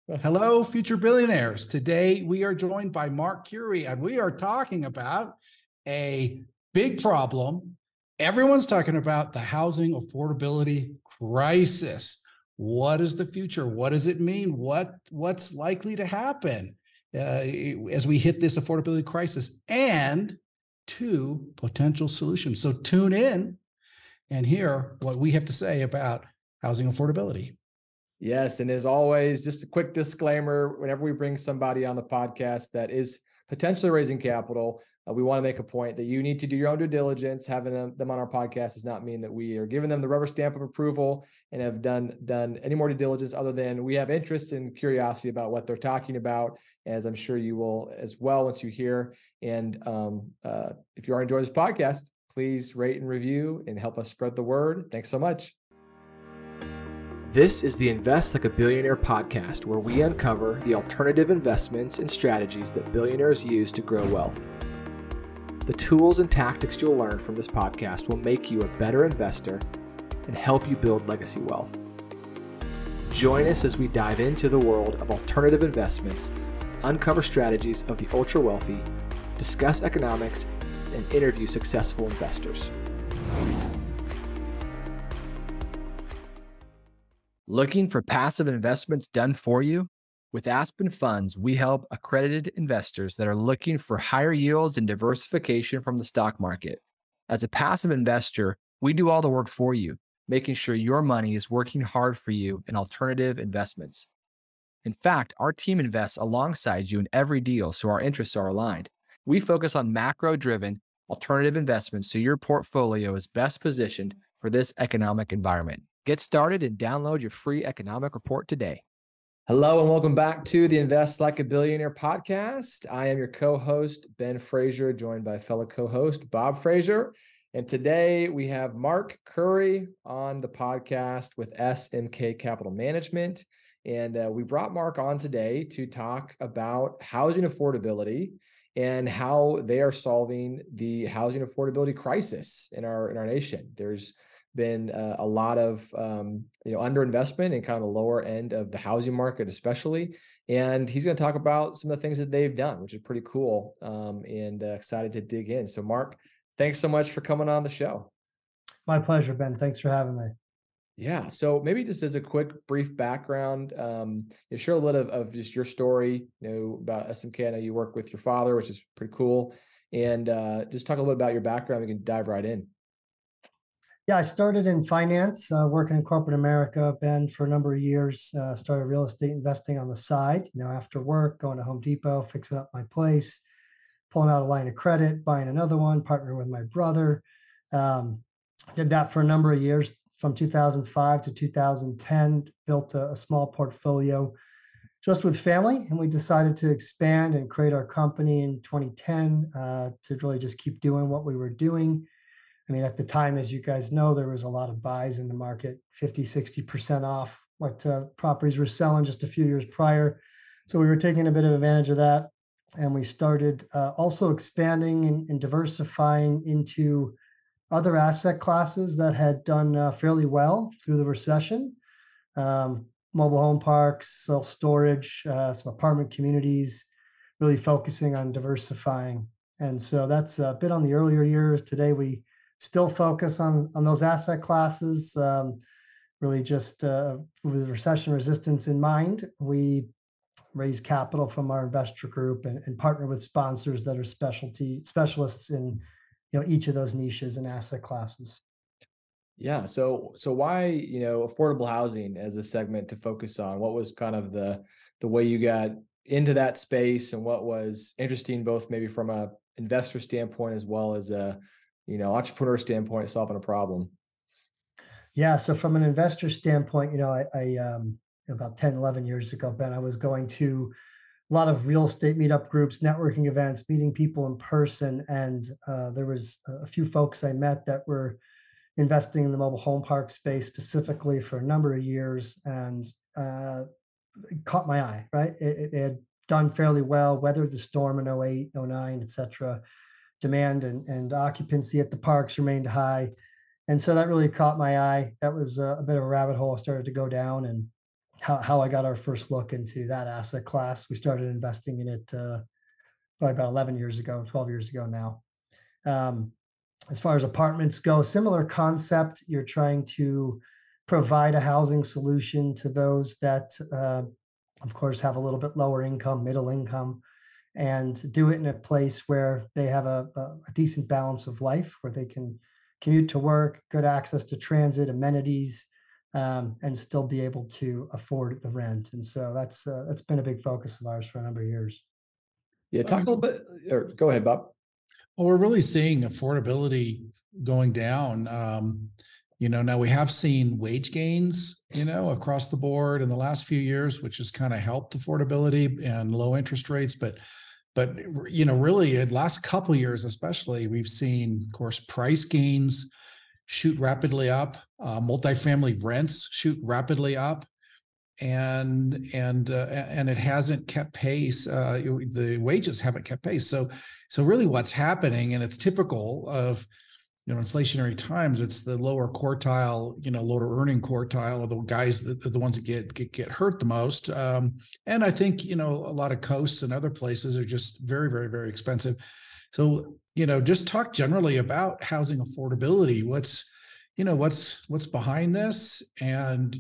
Hello, future billionaires. Today we are joined by Mark Curie, and we are talking about a big problem. Everyone's talking about the housing affordability crisis. What is the future? What does it mean? What's likely to happen as we hit this affordability crisis? And two potential solutions. So tune in and hear what we have to say about housing affordability. Yes. And as always, just a quick disclaimer, whenever we bring somebody on the podcast that is potentially raising capital, we want to make a point that you need to do your own due diligence. Having them on our podcast does not mean that we are giving them the rubber stamp of approval and have done any more due diligence other than we have interest and curiosity about what they're talking about, as I'm sure you will as well once you hear. And if you are enjoying this podcast, please rate and review and help us spread the word. Thanks so much. This is the Invest Like a Billionaire podcast, where we uncover the alternative investments and strategies that billionaires use to grow wealth. The tools and tactics you'll learn from this podcast will make you a better investor and help you build legacy wealth. Join us as we dive into the world of alternative investments, uncover strategies of the ultra wealthy, discuss economics, and interview successful investors. Looking for passive investments done for you? With Aspen Funds, we help accredited investors that are looking for higher yields and diversification from the stock market. As a passive investor, we do all the work for you, making sure your money is working hard for you in alternative investments. In fact, our team invests alongside you in every deal, so our interests are aligned. We focus on macro-driven alternative investments so your portfolio is best positioned for this economic environment. Get started and download your free economic report today. Hello and welcome back to the Invest Like a Billionaire podcast. I am your co-host, Ben Frazier, joined by fellow co-host, Bob Frazier. And today we have Mark Curry on the podcast with SMK Capital Management. And we brought Mark on today to talk about housing affordability and how they are solving the housing affordability crisis in our nation. There's been a lot of underinvestment in kind of the lower end of the housing market, especially. And he's going to talk about some of the things that they've done, which is pretty cool, and excited to dig in. So, Mark, thanks so much for coming on the show. My pleasure, Ben. Thanks for having me. Yeah. So maybe just as a quick, brief background, share a little of just your story, about SMK. I know you work with your father, which is pretty cool. And just talk a little bit about your background. We can dive right in. Yeah, I started in finance, working in corporate America, Ben, for a number of years. Started real estate investing on the side, after work, going to Home Depot, fixing up my place, pulling out a line of credit, buying another one, partnering with my brother. Did that for a number of years, from 2005 to 2010, built a small portfolio just with family. And we decided to expand and create our company in 2010 to really just keep doing what we were doing. I mean, at the time, as you guys know, there was a lot of buys in the market, 50, 60% off what properties were selling just a few years prior. So we were taking a bit of advantage of that. And we started also expanding and diversifying into other asset classes that had done fairly well through the recession. Mobile home parks, self-storage, some apartment communities, really focusing on diversifying. And so that's a bit on the earlier years. Today, we still focus on those asset classes, really just with recession resistance in mind. We raise capital from our investor group and partner with sponsors that are specialists in each of those niches and asset classes. Yeah. So why, affordable housing as a segment to focus on? What was kind of the way you got into that space, and what was interesting both maybe from a investor standpoint as well as a entrepreneur standpoint, solving a problem? Yeah. So from an investor standpoint, I about 10, 11 years ago, Ben, I was going to a lot of real estate meetup groups, networking events, meeting people in person. And there was a few folks I met that were investing in the mobile home park space specifically for a number of years, and it caught my eye, right? It had done fairly well, weathered the storm in 08, 09, et cetera. Demand and occupancy at the parks remained high. And so that really caught my eye. That was a bit of a rabbit hole I started to go down, and how I got our first look into that asset class. We started investing in it probably about 11 years ago, 12 years ago now. Um, as far as apartments go, similar concept. You're trying to provide a housing solution to those that, of course, have a little bit lower income, middle income, and do it in a place where they have a decent balance of life, where they can commute to work, good access to transit, amenities, and still be able to afford the rent. And so that's been a big focus of ours for a number of years. Yeah, talk a little bit, or go ahead, Bob. Well, we're really seeing affordability going down. Now we have seen wage gains, across the board in the last few years, which has kind of helped affordability and low interest rates. But really, in the last couple of years, especially, we've seen, of course, price gains shoot rapidly up, multifamily rents shoot rapidly up, and it hasn't kept pace. The wages haven't kept pace. So really, what's happening, and it's typical of inflationary times, it's the lower quartile, lower earning quartile, of the guys that are the ones that get hurt the most. And I think a lot of coasts and other places are just very, very, very expensive. So just talk generally about housing affordability. What's behind this, and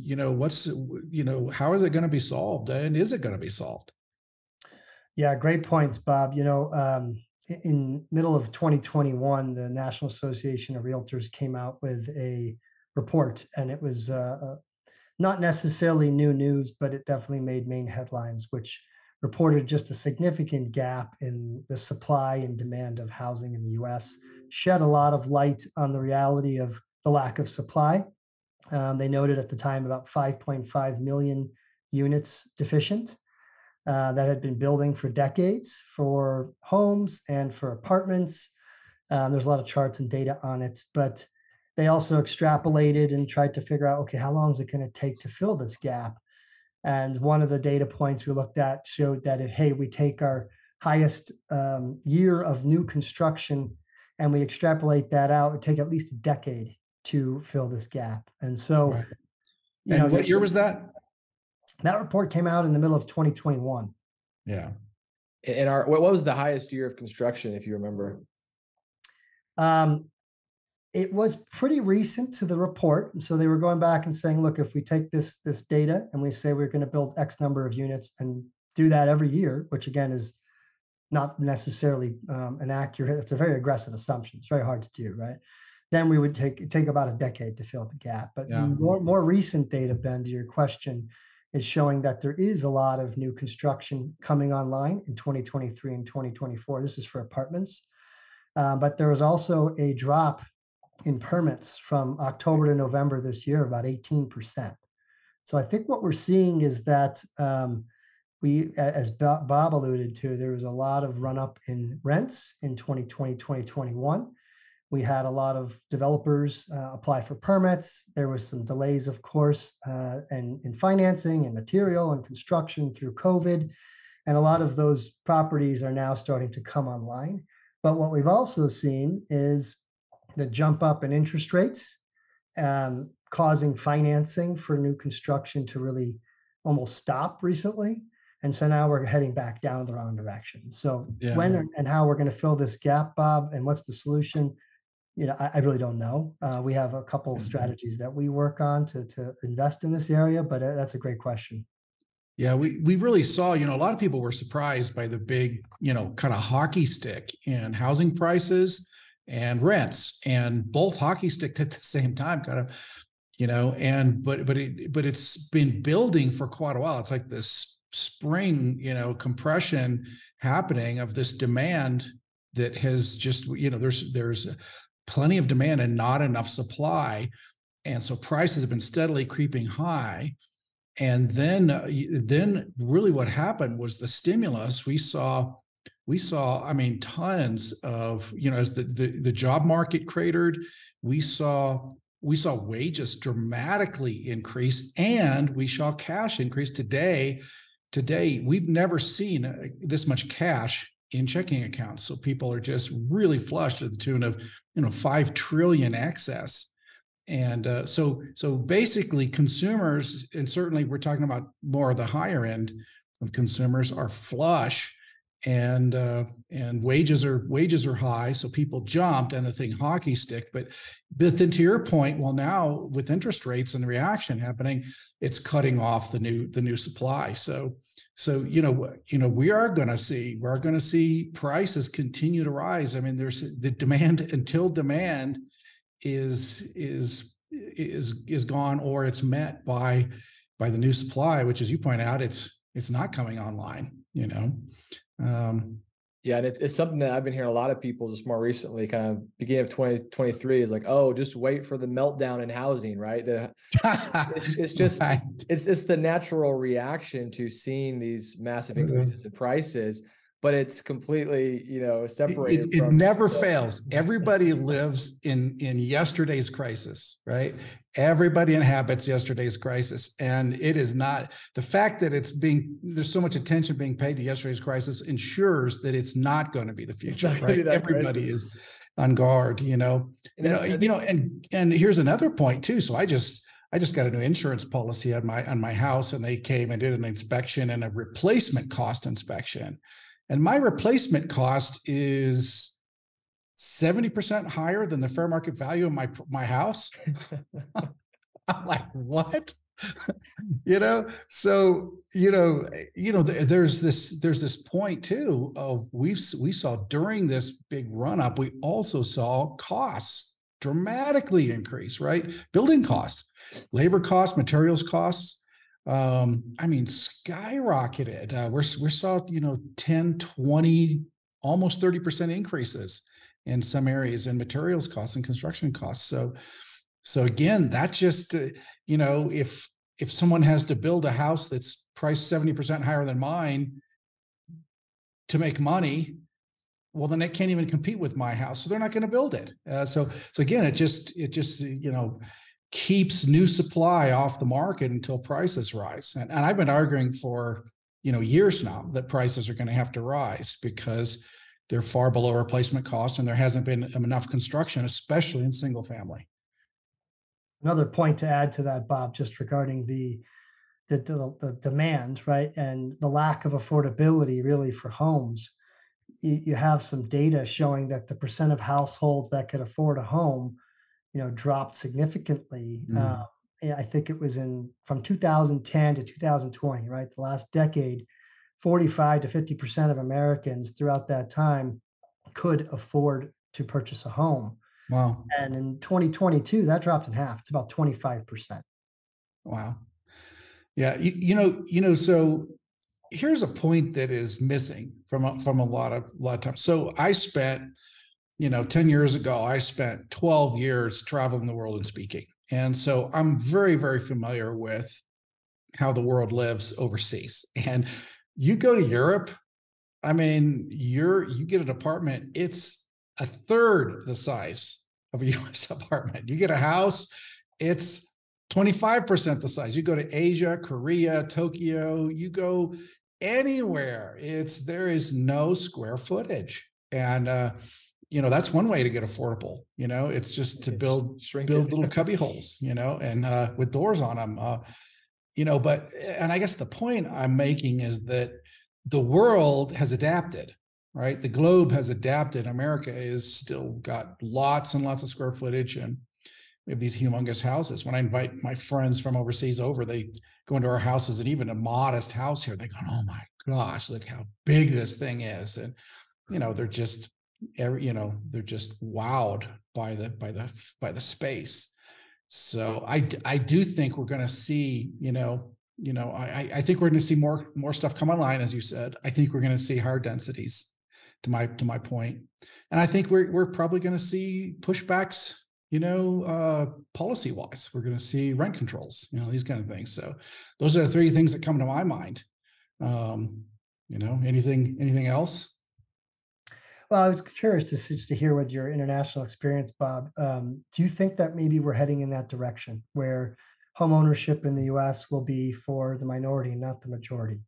how is it going to be solved, and is it going to be solved? Yeah, great points, Bob. In middle of 2021, the National Association of Realtors came out with a report, and it was not necessarily new news, but it definitely made main headlines, which reported just a significant gap in the supply and demand of housing in the U.S., shed a lot of light on the reality of the lack of supply. They noted at the time about 5.5 million units deficient. That had been building for decades for homes and for apartments. There's a lot of charts and data on it, but they also extrapolated and tried to figure out, okay, how long is it going to take to fill this gap? And one of the data points we looked at showed that if, we take our highest year of new construction and we extrapolate that out, it would take at least a decade to fill this gap. And so, right. And what year was that? That report came out in the middle of 2021. Yeah. And what was the highest year of construction, if you remember? It was pretty recent to the report. And so they were going back and saying, look, if we take this data and we say we're going to build X number of units and do that every year, which again is not necessarily an accurate, it's a very aggressive assumption. It's very hard to do, right? Then we would take about a decade to fill the gap. But more recent data, Ben, to your question, is showing that there is a lot of new construction coming online in 2023 and 2024. This is for apartments. But there was also a drop in permits from October to November this year, about 18%. So I think what we're seeing is that we, as Bob alluded to, there was a lot of run up in rents in 2020, 2021. We had a lot of developers apply for permits. There was some delays, of course, and in financing and material and construction through COVID. And a lot of those properties are now starting to come online. But what we've also seen is the jump up in interest rates, causing financing for new construction to really almost stop recently. And so now we're heading back down the wrong direction. So when and how we're going to fill this gap, Bob, and what's the solution? I really don't know. We have a couple strategies that we work on to invest in this area, but that's a great question. Yeah, we really saw, a lot of people were surprised by the big, kind of hockey stick in housing prices and rents, and both hockey sticked at the same time, kind of, but it's been building for quite a while. It's like this spring, compression happening of this demand that has just, there's plenty of demand and not enough supply. And so prices have been steadily creeping high. And then really what happened was the stimulus. We saw, I mean, tons of, as the job market cratered, we saw wages dramatically increase, and we saw cash increase. Today, we've never seen this much cash in checking accounts. So people are just really flush to the tune of, 5 trillion excess. So basically consumers, and certainly we're talking about more of the higher end of consumers, are flush, and wages are high. So people jumped and the thing hockey stick. But then to your point, well, now with interest rates and reaction happening, it's cutting off the new supply. So we're going to see prices continue to rise. I mean, there's the demand until demand is gone, or it's met by the new supply, which, as you point out, it's not coming online, Yeah, and it's something that I've been hearing a lot of people just more recently, kind of beginning of 2023, is like, oh, just wait for the meltdown in housing, right? It's just right. it's the natural reaction to seeing these massive increases in prices, but it's completely, separated It from never fails. Everybody lives in yesterday's crisis, right? Everybody inhabits yesterday's crisis. And it is not the fact that there's so much attention being paid to yesterday's crisis ensures that it's not going to be the future, right? Everybody is on guard, and here's another point too. So I just got a new insurance policy on my house, and they came and did an inspection and a replacement cost inspection. And my replacement cost is 70% higher than the fair market value of my house. I'm like, what? So there's this point too of we saw during this big run up, we also saw costs dramatically increase, right? Building costs, labor costs, materials costs. Skyrocketed. We saw, 10, 20, almost 30% increases in some areas in materials costs and construction costs. So again, that's just, if someone has to build a house that's priced 70% higher than mine to make money, well, then they can't even compete with my house. So they're not going to build it. So again, it just, keeps new supply off the market until prices rise. And I've been arguing for, years now that prices are going to have to rise because they're far below replacement costs and there hasn't been enough construction, especially in single family. Another point to add to that, Bob, just regarding the demand, right? And the lack of affordability really for homes. You have some data showing that the percent of households that could afford a home dropped significantly. I think it was from 2010 to 2020, right? The last decade, 45 to 50% of Americans throughout that time could afford to purchase a home. Wow. And in 2022, that dropped in half. It's about 25%. Wow. Yeah. So here's a point that is missing from a lot of times. So I spent 10 years ago, I spent 12 years traveling the world and speaking. And so I'm very, very familiar with how the world lives overseas. And you go to Europe, I mean, you get an apartment, it's a third the size of a US apartment. You get a house, it's 25% the size. You go to Asia, Korea, Tokyo, you go anywhere, there is no square footage. And that's one way to get affordable. It's just to build little cubby holes, and with doors on them. And I guess the point I'm making is that the world has adapted, right? The globe has adapted. America is still got lots and lots of square footage, and we have these humongous houses. When I invite my friends from overseas over, they go into our houses, and even a modest house here, they go, "Oh my gosh, look how big this thing is!" And they're just wowed by the space. So I do think we're going to see, I think we're going to see more stuff come online, as you said. I think we're going to see higher densities, to my point, and I think we're probably going to see pushbacks, policy wise. We're going to see rent controls, these kind of things. So those are the three things that come to my mind. Anything else? Well, I was curious to hear with your international experience, Bob. Do you think that maybe we're heading in that direction where home ownership in the U.S. will be for the minority, not the majority?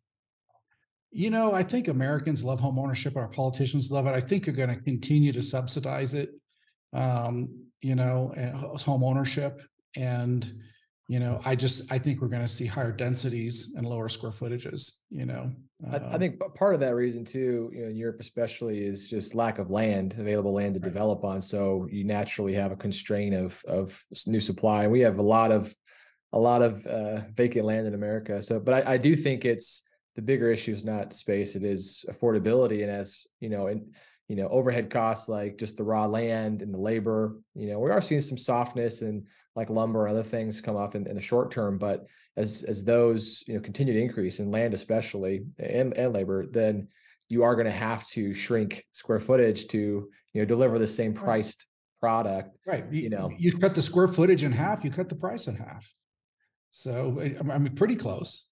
I think Americans love home ownership. Our politicians love it. I think they're going to continue to subsidize it. and home ownership. And, I think we're going to see higher densities and lower square footages, I think part of that reason too, in Europe especially, is just lack of land, available land to Right. develop on. So you naturally have a constraint of new supply. We have a lot of vacant land in America. So, but I do think it's the bigger issue is not space; it is affordability. And as overhead costs like just the raw land and the labor. We are seeing some softness and like lumber and other things come off in the short term. But as those continue to increase in land especially and labor, then you are going to have to shrink square footage to deliver the same priced product. Right. You cut the square footage in half, you cut the price in half. So I mean, pretty close.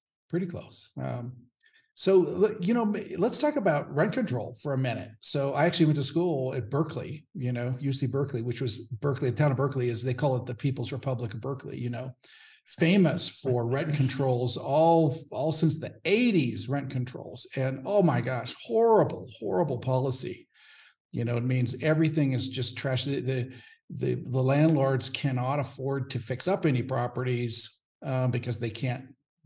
So, let's talk about rent control for a minute. So I actually went to school at Berkeley, UC Berkeley, which was Berkeley, the town of Berkeley, as they call it, the People's Republic of Berkeley, famous for rent controls all since the 80s, rent controls. And oh my gosh, horrible policy. It means everything is just trash. The landlords cannot afford to fix up any properties because they can't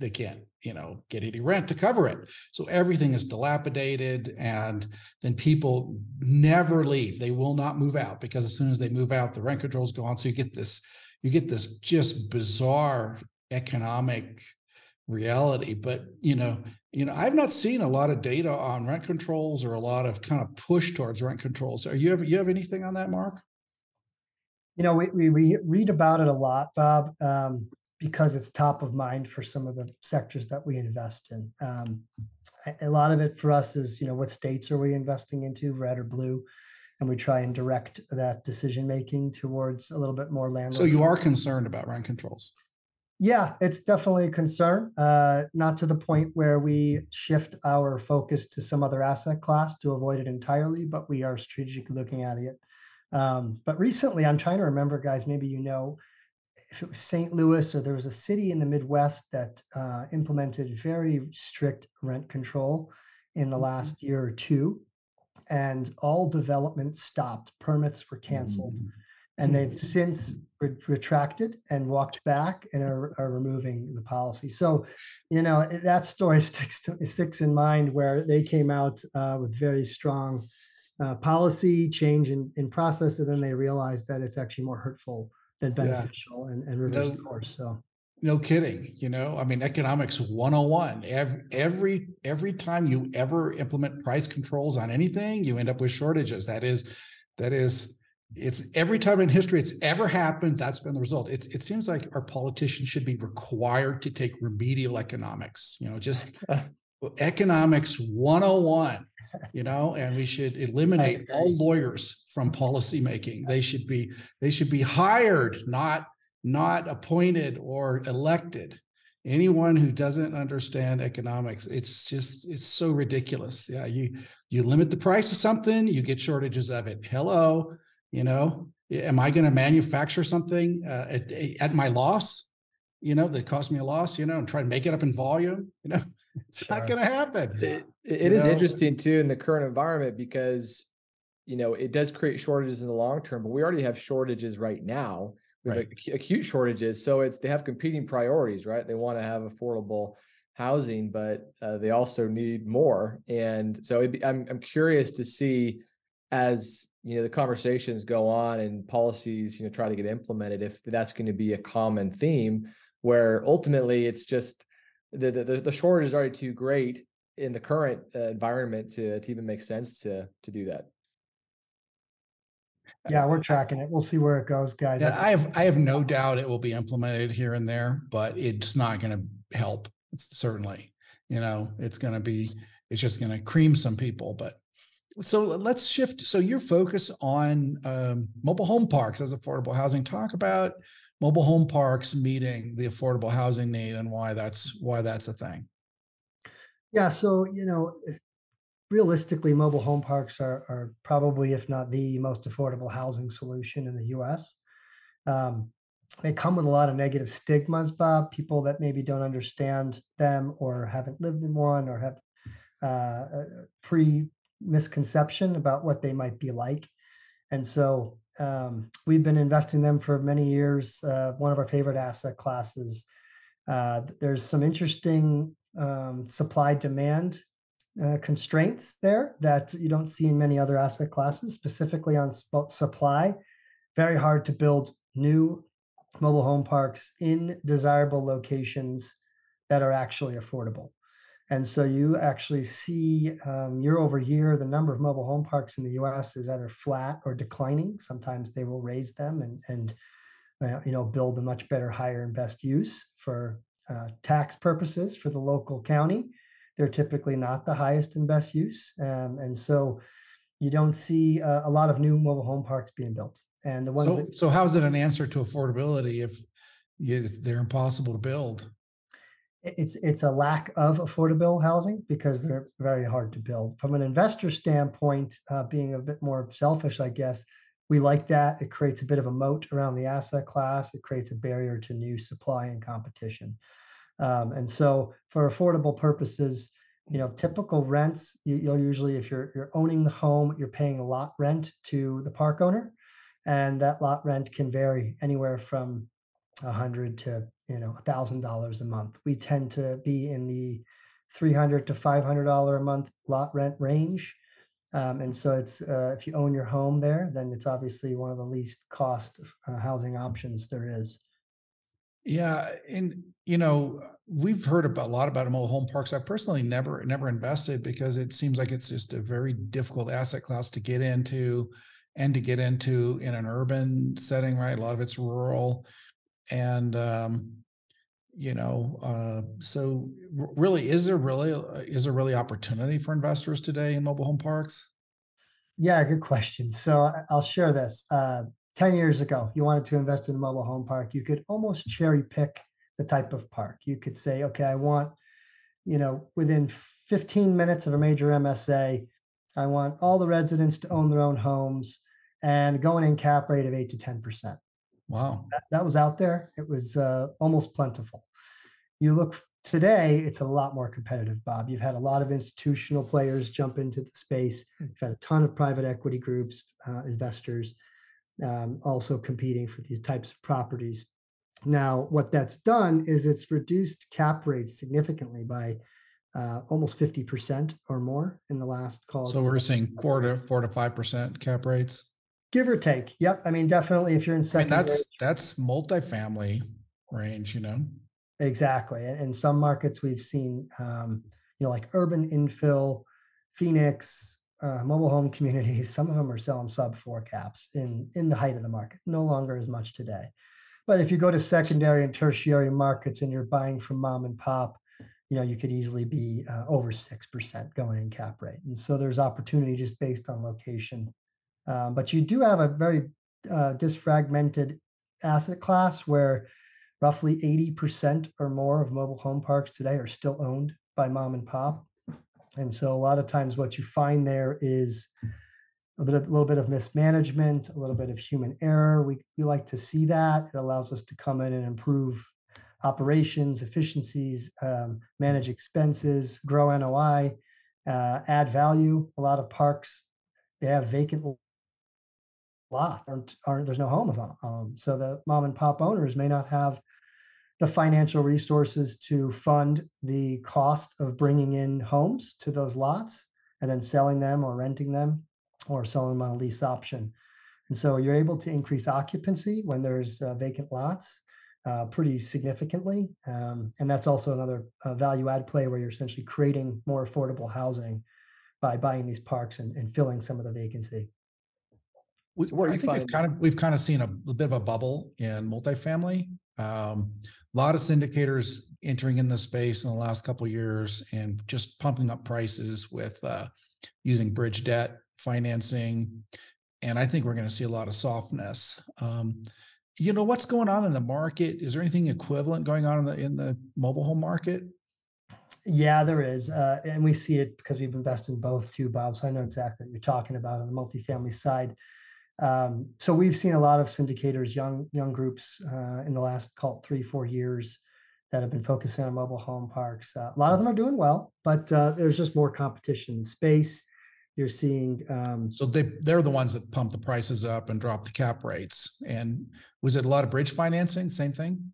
get any rent to cover it. So everything is dilapidated, and then people never leave. They will not move out, because as soon as they move out, the rent controls go on. So you get this just bizarre economic reality. But I've not seen a lot of data on rent controls or a lot of kind of push towards rent controls. You have anything on that, Mark? We read about it a lot, Bob, because it's top of mind for some of the sectors that we invest in. A lot of it for us is, what states are we investing into, red or blue? And we try and direct that decision-making towards a little bit more landlord. So you are concerned about rent controls? Yeah, it's definitely a concern. Not to the point where we shift our focus to some other asset class to avoid it entirely, but we are strategically looking at it. But recently, I'm trying to remember, guys, maybe if it was St. Louis, or there was a city in the Midwest that implemented very strict rent control in the last year or two, and all development stopped. Permits were canceled, and they've since retracted and walked back and are removing the policy. So, that story sticks in mind, where they came out with very strong policy change in process, and then they realized that it's actually more hurtful than beneficial, and reverse course. So no kidding. I mean, economics 101. Every time you ever implement price controls on anything, you end up with shortages. That is, it's every time in history it's ever happened, that's been the result. It seems like our politicians should be required to take remedial economics, just economics 101. And we should eliminate all lawyers from policymaking. They should be hired, not appointed or elected. Anyone who doesn't understand economics, it's so ridiculous. Yeah, you limit the price of something, you get shortages of it. Hello, am I going to manufacture something at my loss? That cost me a loss, and try to make it up in volume, it's not going to happen. It is interesting too in the current environment, because, it does create shortages in the long term, but we already have shortages right now. We have acute shortages. So they have competing priorities, right? They want to have affordable housing, but they also need more. And so I'm curious to see, as the conversations go on and policies try to get implemented, if that's going to be a common theme, where ultimately it's just the shortage is already too great in the current environment to even make sense to do that. Yeah, we're tracking it. We'll see where it goes, guys. Yeah, I have no doubt it will be implemented here and there, but it's not going to help. It's certainly, it's just going to cream some people. But so let's shift. So your focus on mobile home parks as affordable housing. Talk about mobile home parks meeting the affordable housing need and why that's a thing. Yeah. So, realistically, mobile home parks are probably, if not the most affordable housing solution in the US. They come with a lot of negative stigmas, Bob. People that maybe don't understand them, or haven't lived in one, or have a misconception about what they might be like. And so We've been investing them for many years. One of our favorite asset classes. There's some interesting supply demand constraints there that you don't see in many other asset classes, specifically on supply. Very hard to build new mobile home parks in desirable locations that are actually affordable. And so you actually see year over year, the number of mobile home parks in the US is either flat or declining. Sometimes they will raise them and build a much better, higher and best use for tax purposes for the local county. They're typically not the highest and best use. And so you don't see a lot of new mobile home parks being built. And the ones so how is it an answer to affordability if they're impossible to build? It's a lack of affordable housing because they're very hard to build. From an investor standpoint, being a bit more selfish, I guess, we like that. It creates a bit of a moat around the asset class. It creates a barrier to new supply and competition. And so for affordable purposes, typical rents, you'll usually, if you're owning the home, you're paying a lot rent to the park owner. And that lot rent can vary anywhere from $100 to $1,000 a month. We tend to be in the $300 to $500 a month lot rent range, and so it's if you own your home there, then it's obviously one of the least cost housing options there is. Yeah, and we've heard a lot about mobile home parks. I personally never invested because it seems like it's just a very difficult asset class to get into, and to get into in an urban setting, right? A lot of it's rural. And, so really, is there really opportunity for investors today in mobile home parks? Yeah, good question. So I'll share this. 10 years ago, you wanted to invest in a mobile home park, you could almost cherry pick the type of park. You could say, okay, I want, within 15 minutes of a major MSA, I want all the residents to own their own homes and going in cap rate of 8 to 10%. Wow. That was out there. It was almost plentiful. You look today, it's a lot more competitive, Bob. You've had a lot of institutional players jump into the space. You've had a ton of private equity groups, investors, also competing for these types of properties. Now, what that's done is it's reduced cap rates significantly by almost 50% or more in the last call. So we're seeing 4 to 5% cap rates. Give or take. Yep. I mean, definitely if you're in secondary. That's multifamily range, Exactly. And in some markets we've seen, like urban infill, Phoenix, mobile home communities, some of them are selling sub 4 caps in the height of the market, no longer as much today. But if you go to secondary and tertiary markets and you're buying from mom and pop, you could easily be over 6% going in cap rate. And so there's opportunity just based on location. But you do have a very disfragmented asset class where roughly 80% or more of mobile home parks today are still owned by mom and pop. And so a lot of times what you find there is a little bit of mismanagement, a little bit of human error. We like to see that. It allows us to come in and improve operations, efficiencies, manage expenses, grow NOI, add value. A lot of parks, they have vacant lot, there's no homes on them. So the mom and pop owners may not have the financial resources to fund the cost of bringing in homes to those lots and then selling them or renting them or selling them on a lease option. And so you're able to increase occupancy when there's vacant lots pretty significantly. And that's also another value add play where you're essentially creating more affordable housing by buying these parks and filling some of the vacancy. I think we've kind of seen a bit of a bubble in multifamily. A lot of syndicators entering in the space in the last couple of years and just pumping up prices with using bridge debt financing. And I think we're going to see a lot of softness. What's going on in the market? Is there anything equivalent going on in the mobile home market? Yeah, there is. And we see it because we've invested in both too, Bob. So I know exactly what you're talking about on the multifamily side. So we've seen a lot of syndicators, young groups in the last, call it 3-4 years that have been focusing on mobile home parks. A lot of them are doing well, but there's just more competition in the space. You're seeing So they're the ones that pump the prices up and drop the cap rates. And was it a lot of bridge financing? Same thing?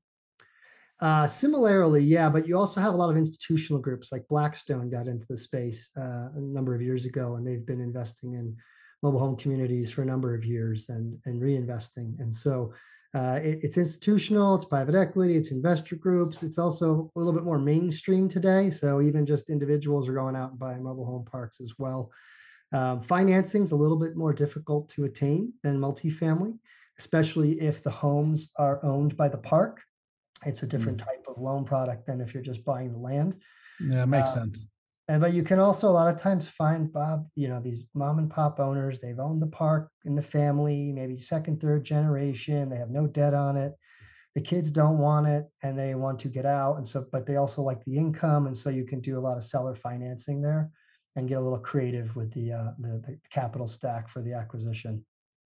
Similarly, yeah, but you also have a lot of institutional groups like Blackstone got into the space a number of years ago, and they've been investing in mobile home communities for a number of years and reinvesting. And so it's institutional, it's private equity, it's investor groups. It's also a little bit more mainstream today. So even just individuals are going out and buying mobile home parks as well. Financing is a little bit more difficult to attain than multifamily, especially if the homes are owned by the park. It's a different type of loan product than if you're just buying the land. Yeah, it makes sense. But you can also a lot of times find, Bob, these mom and pop owners, they've owned the park in the family, maybe second, third generation. They have no debt on it. The kids don't want it and they want to get out. And so, but they also like the income. And so you can do a lot of seller financing there and get a little creative with the capital stack for the acquisition.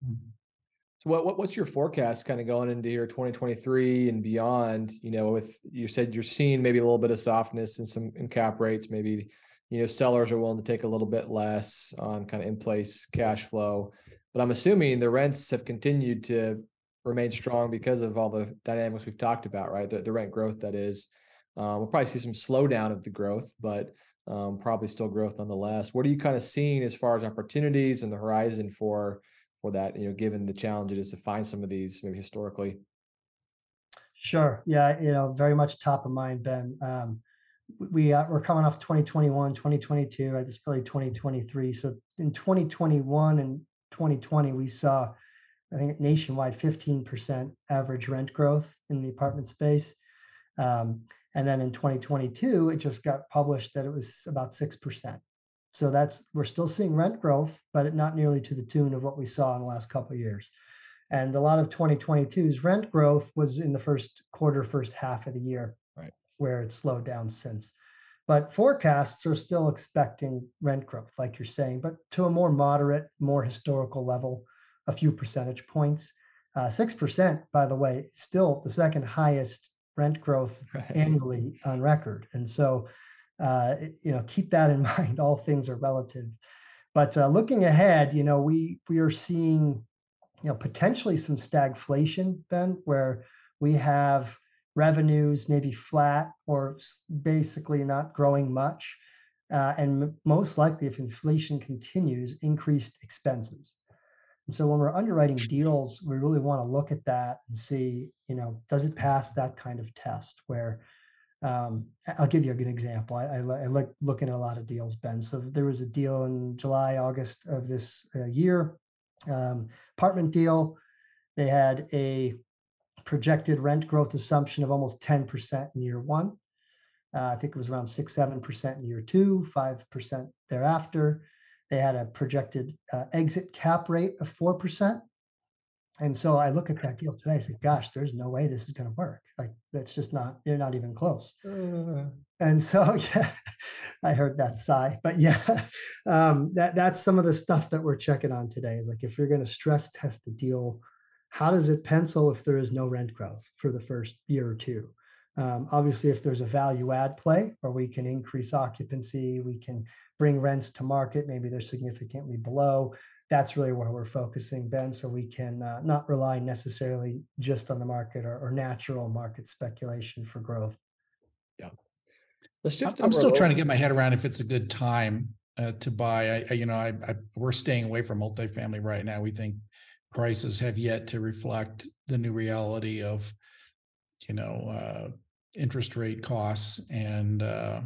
So what's your forecast kind of going into your 2023 and beyond? With you said you're seeing maybe a little bit of softness in cap rates, maybe sellers are willing to take a little bit less on kind of in place cash flow, but I'm assuming the rents have continued to remain strong because of all the dynamics we've talked about, right? The rent growth that is. We'll probably see some slowdown of the growth, but probably still growth nonetheless. What are you kind of seeing as far as opportunities and the horizon for that, given the challenge it is to find some of these maybe historically? Sure. Yeah. Very much top of mind, Ben. We're coming off 2021, 2022, right? This is really 2023. So in 2021 and 2020, we saw, I think nationwide, 15% average rent growth in the apartment space. And then in 2022, it just got published that it was about 6%. So we're still seeing rent growth, but not nearly to the tune of what we saw in the last couple of years. And a lot of 2022's rent growth was in the first quarter, first half of the year, right, where it slowed down since. But forecasts are still expecting rent growth, like you're saying, but to a more moderate, more historical level, a few percentage points. 6%, by the way, still the second highest rent growth annually on record. And so keep that in mind. All things are relative. But looking ahead, we are seeing, potentially some stagflation, Ben, where we have revenues maybe flat or basically not growing much. And most likely, if inflation continues, increased expenses. And so when we're underwriting deals, we really want to look at that and see, does it pass that kind of test where I'll give you a good example. I like looking at a lot of deals, Ben. So there was a deal in July, August of this year, apartment deal. They had a projected rent growth assumption of almost 10% in year one. I think it was around 6-7% in year two, 5% thereafter. They had a projected exit cap rate of 4%. And so I look at that deal today, I say, gosh, there's no way this is going to work. Like, that's just you're not even close. And so, yeah, I heard that sigh, but yeah, that's some of the stuff that we're checking on today is like, if you're going to stress test a deal, how does it pencil if there is no rent growth for the first year or two? Obviously, if there's a value add play where we can increase occupancy, we can bring rents to market, maybe they're significantly below. That's really where we're focusing, Ben, so we can not rely necessarily just on the market or natural market speculation for growth. Yeah. Let's shift. I'm still trying to get my head around if it's a good time to buy. We're staying away from multifamily right now. We think prices have yet to reflect the new reality of, interest rate costs and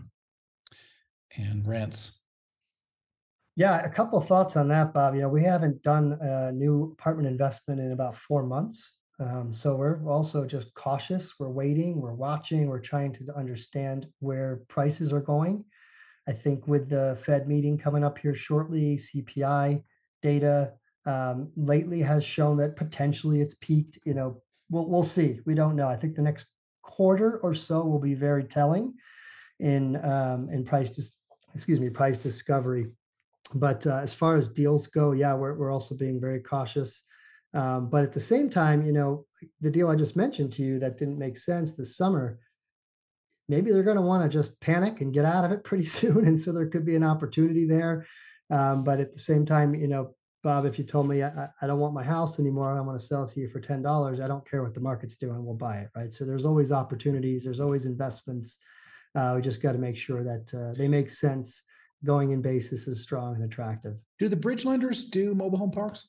rents. Yeah, a couple of thoughts on that, Bob. We haven't done a new apartment investment in about 4 months. So we're also just cautious. We're waiting, we're watching, we're trying to understand where prices are going. I think with the Fed meeting coming up here shortly, CPI data lately has shown that potentially it's peaked. We'll see. We don't know. I think the next quarter or so will be very telling in price discovery. But as far as deals go, yeah, we're also being very cautious. But at the same time, the deal I just mentioned to you that didn't make sense this summer, maybe they're going to want to just panic and get out of it pretty soon. And so there could be an opportunity there. But at the same time, Bob, if you told me I don't want my house anymore, I want to sell it to you for $10, I don't care what the market's doing, we'll buy it, right? So there's always opportunities, there's always investments. We just got to make sure that they make sense. Going in basis is strong and attractive. Do the bridge lenders do mobile home parks?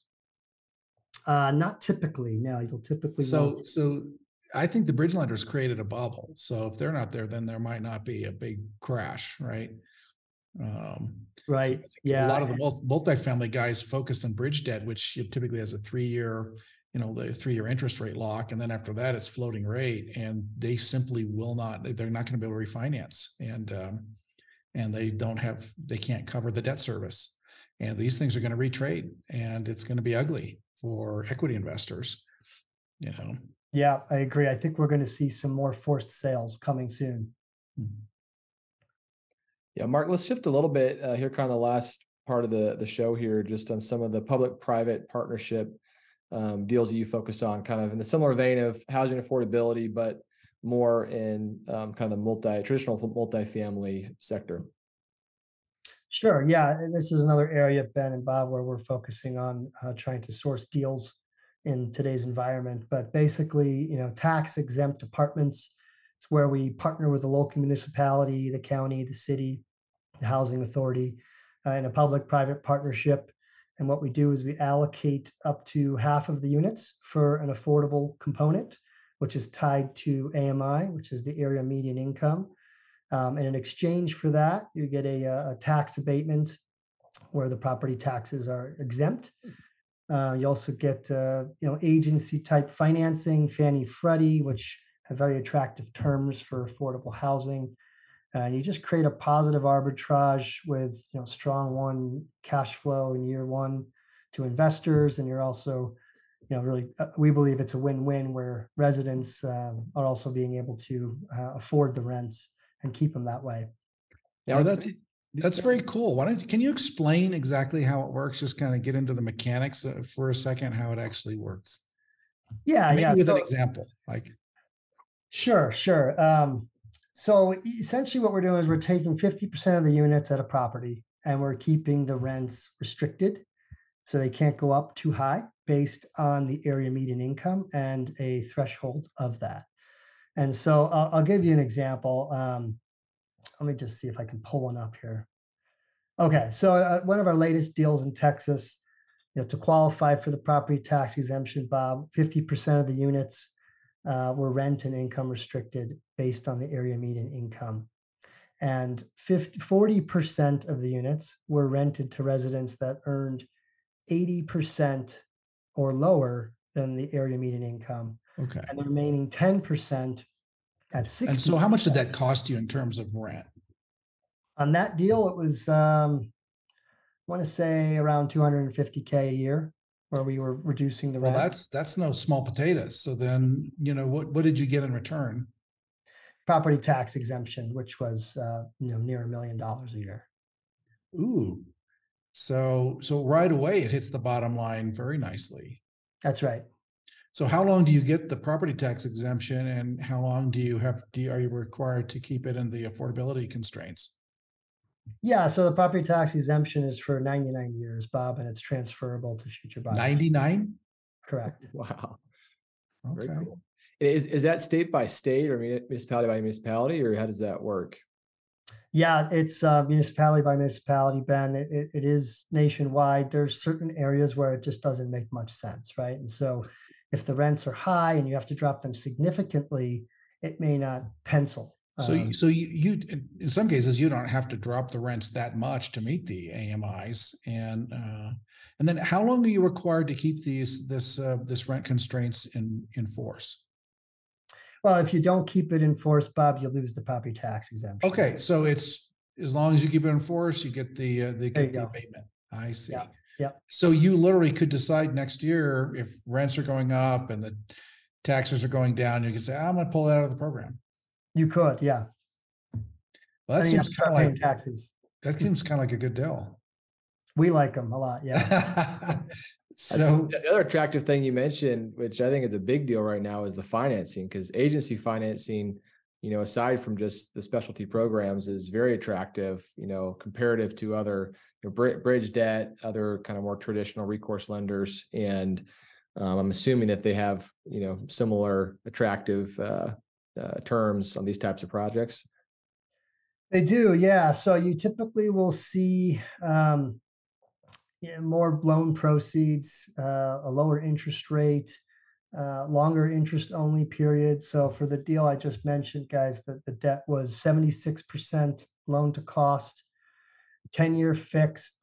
Not typically. No, you'll typically So I think the bridge lenders created a bubble. So if they're not there, then there might not be a big crash, right? Right. So Yeah. A lot of the multifamily guys focused on bridge debt, which typically has a 3-year, the 3-year interest rate lock. And then after that, it's floating rate, and they simply will not, they're not going to be able to refinance. And they can't cover the debt service. And these things are going to retrade, and it's going to be ugly for equity investors, Yeah, I agree. I think we're going to see some more forced sales coming soon. Mm-hmm. Yeah, Mark, let's shift a little bit here, kind of the last part of the show here, just on some of the public-private partnership deals that you focus on, kind of in the similar vein of housing affordability, but more in kind of the traditional multifamily sector. Sure. Yeah, this is another area, Ben and Bob, where we're focusing on trying to source deals in today's environment. But basically, tax exempt apartments. It's where we partner with the local municipality, the county, the city, the housing authority, in a public-private partnership. And what we do is we allocate up to half of the units for an affordable component, which is tied to AMI, which is the area median income. And in exchange for that, you get a tax abatement where the property taxes are exempt. You also get agency type financing, Fannie Freddie, which have very attractive terms for affordable housing. And you just create a positive arbitrage with strong cash flow in year one to investors, and you're also really we believe it's a win-win where residents are also being able to afford the rents and keep them that way. Yeah, that's very cool. Can you explain exactly how it works? Just kind of get into the mechanics for a second, how it actually works. Yeah, Maybe with an example, like. Sure. So essentially what we're doing is we're taking 50% of the units at a property and we're keeping the rents restricted. So they can't go up too high based on the area median income and a threshold of that. And so I'll give you an example. Let me just see if I can pull one up here. Okay, so one of our latest deals in Texas, to qualify for the property tax exemption, Bob, 50% of the units were rent and income restricted based on the area median income. And 40% of the units were rented to residents that earned 80% or lower than the area median income. Okay. And the remaining 10% at 60%. And so how much did that cost you in terms of rent? On that deal, it was, I want to say around $250K a year, where we were reducing the rent. Well, that's no small potatoes. So then, what did you get in return? Property tax exemption, which was near $1 million a year. Ooh, so right away it hits the bottom line very nicely. That's right. So how long do you get the property tax exemption, and how long are you required to keep it in the affordability constraints? Yeah, so the property tax exemption is for 99 years, Bob, and it's transferable to future buyers. 99? Correct. Wow. Okay. Very cool. Is that state by state or municipality by municipality, or how does that work? Yeah, it's municipality by municipality, Ben. It is nationwide. There's certain areas where it just doesn't make much sense, right? And so if the rents are high and you have to drop them significantly, it may not pencil. So you in some cases you don't have to drop the rents that much to meet the AMIs, and then how long are you required to keep this rent constraints in force? Well, if you don't keep it in force, Bob, you lose the property tax exemption. Okay, so it's as long as you keep it in force, you get the abatement. I see. Yeah. So you literally could decide next year if rents are going up and the taxes are going down, you can say, I'm going to pull it out of the program. You could, yeah. Well, that seems kind of like taxes. That seems kind of like a good deal. We like them a lot, yeah. So the other attractive thing you mentioned, which I think is a big deal right now, is the financing, because agency financing aside from just the specialty programs, is very attractive, comparative to other bridge debt, other kind of more traditional recourse lenders. And I'm assuming that they have, similar attractive terms on these types of projects. They do, yeah. So you typically will see more loan proceeds, a lower interest rate, longer interest only period. So for the deal I just mentioned, guys, the debt was 76% loan to cost, 10-year fixed,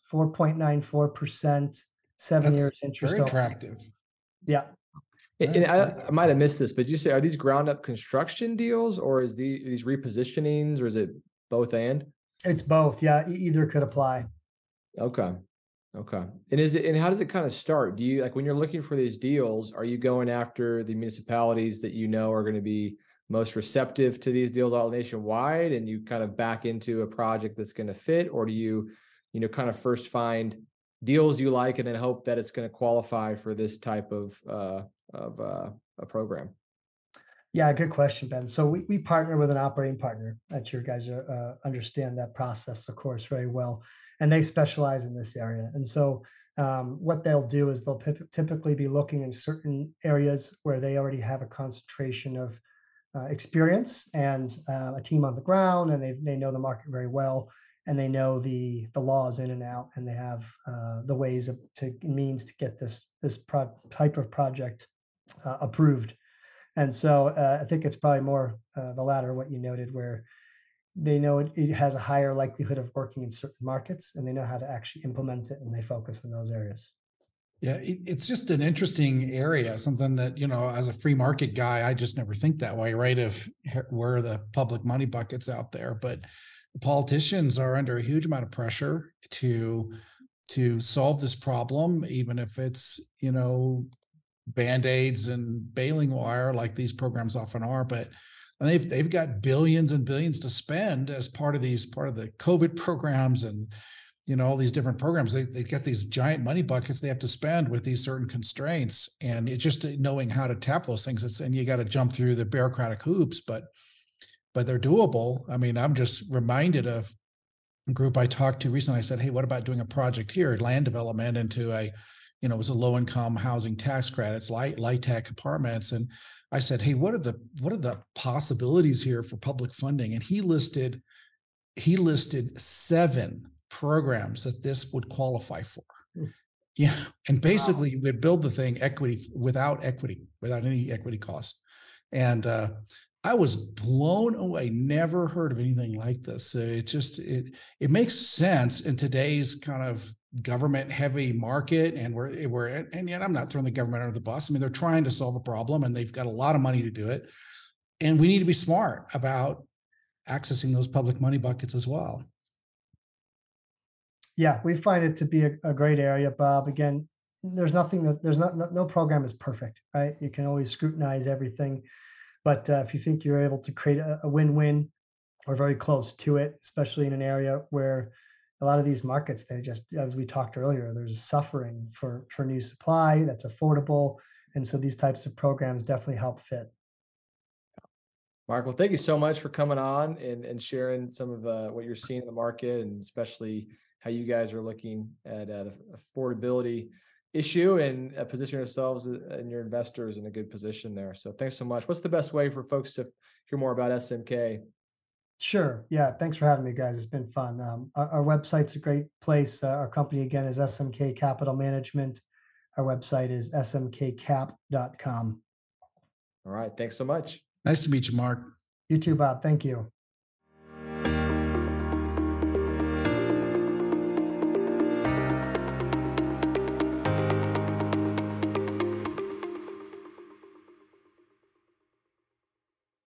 4.94%, 7 That's years interest very only. attractive. Yeah. And I might have missed this, but you say, are these ground up construction deals, or is these repositionings, or is it both and? It's both. Yeah. Either could apply. Okay. Okay. And how does it kind of start? Do you, like, when you're looking for these deals, are you going after the municipalities that are going to be most receptive to these deals all nationwide, and you kind of back into a project that's going to fit? Or do you, kind of first find deals you like and then hope that it's going to qualify for this type of a program? Yeah, good question, Ben. So we partner with an operating partner. That you guys understand that process, of course, very well, and they specialize in this area. And so what they'll do is they'll typically be looking in certain areas where they already have a concentration of experience and a team on the ground, and they know the market very well, and they know the laws in and out, and they have the ways means to get this type of project approved. And so I think it's probably more the latter, what you noted, where they know it has a higher likelihood of working in certain markets, and they know how to actually implement it, and they focus in those areas. Yeah, it's just an interesting area, something that, as a free market guy, I just never think that way, right? Of where the public money buckets out there. But politicians are under a huge amount of pressure to solve this problem, even if it's, Band-Aids and baling wire, like these programs often are. But they've got billions and billions to spend as part of the COVID programs, and all these different programs. They've got these giant money buckets they have to spend with these certain constraints, and it's just knowing how to tap those things. And you got to jump through the bureaucratic hoops, but they're doable. I mean, I'm just reminded of a group I talked to recently. I said, "Hey, what about doing a project here, land development into it was a low-income housing tax credits, LIHTC apartments." And I said, "Hey, what are the possibilities here for public funding?" And he listed 7 programs that this would qualify for. Yeah. And basically you would build the thing without any equity cost. And I was blown away. Never heard of anything like this. So it makes sense in today's kind of government heavy market. And and yet I'm not throwing the government under the bus. I mean, they're trying to solve a problem, and they've got a lot of money to do it. And we need to be smart about accessing those public money buckets as well. Yeah, we find it to be a great area, Bob. Again, no program is perfect, right? You can always scrutinize everything. But if you think you're able to create a win-win or very close to it, especially in an area where a lot of these markets, they just, as we talked earlier, there's suffering for new supply that's affordable. And so these types of programs definitely help fit. Mark, well, thank you so much for coming on and sharing some of what you're seeing in the market, and especially how you guys are looking at the affordability issue and position yourselves and your investors in a good position there. So thanks so much. What's the best way for folks to hear more about SMK? Sure. Yeah. Thanks for having me, guys. It's been fun. Our website's a great place. Our company, again, is SMK Capital Management. Our website is smkcap.com. All right. Thanks so much. Nice to meet you, Mark. You too, Bob. Thank you.